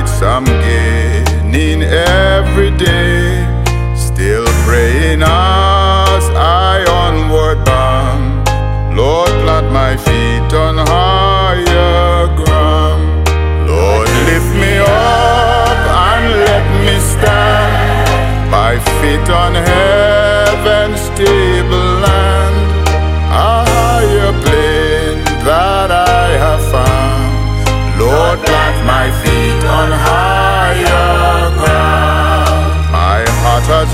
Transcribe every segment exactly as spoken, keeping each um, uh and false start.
I'm gaining every day, still praying as I onward bound. Lord, plant my feet on higher ground. Lord, lift me up and let me stand, my feet on heaven's stable land, a higher plane that I have found. Lord, plant my feet on higher ground. My heart has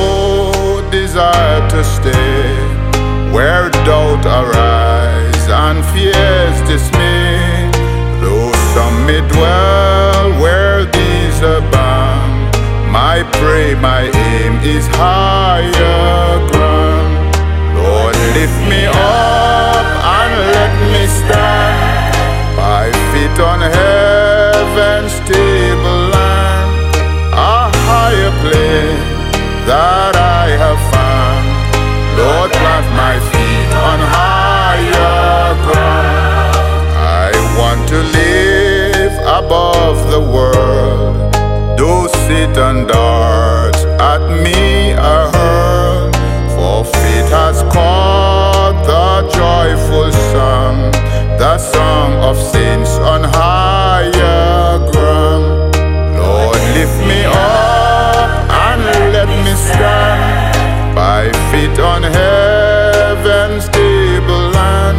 no desire to stay where doubt arise and fears dismay, though some may dwell where these abound. My pray, my aim is higher ground. Lord, lift me up and let me stand, my feet on heaven's stable land, a higher plane that I have found. Lord, plant my feet on higher ground. I want to live above the world, though Satan darts at me a hurl, for faith has caught the joyful song, the song of saints on higher ground. Lord, lift me up and let me stand, my feet on heaven's stable land,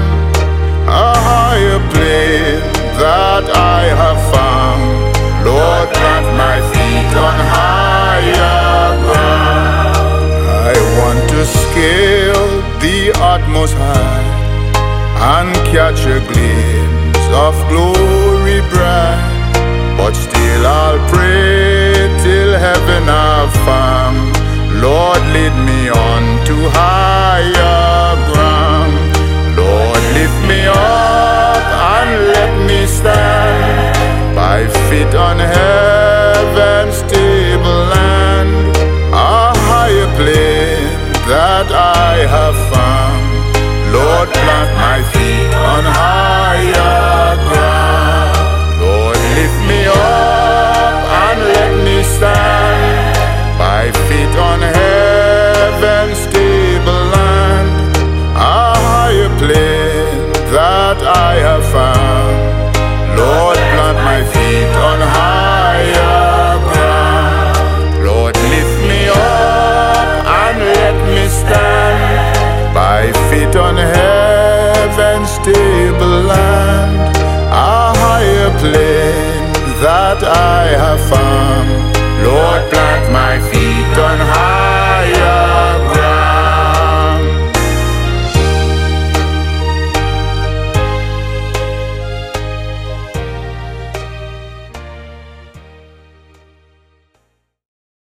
a higher plane that I have found. Lord, plant my feet on higher ground. I want to scale the utmost high and catch a glimpse of glory bright, but still I'll pray till heaven I've found. Lord, lead me on to higher ground. Lord, lift me up and let me stand, my feet on heaven's stable land, a higher plane that I have found. Lord, plant my feet on higher ground. Lord, lift me up and let me stand, my feet on heaven's stable land, a higher plane that I have found. Lord, plant my feet on higher ground. Lord, lift me up and let me stand, my feet on heaven's stable land, a higher plane that I have found.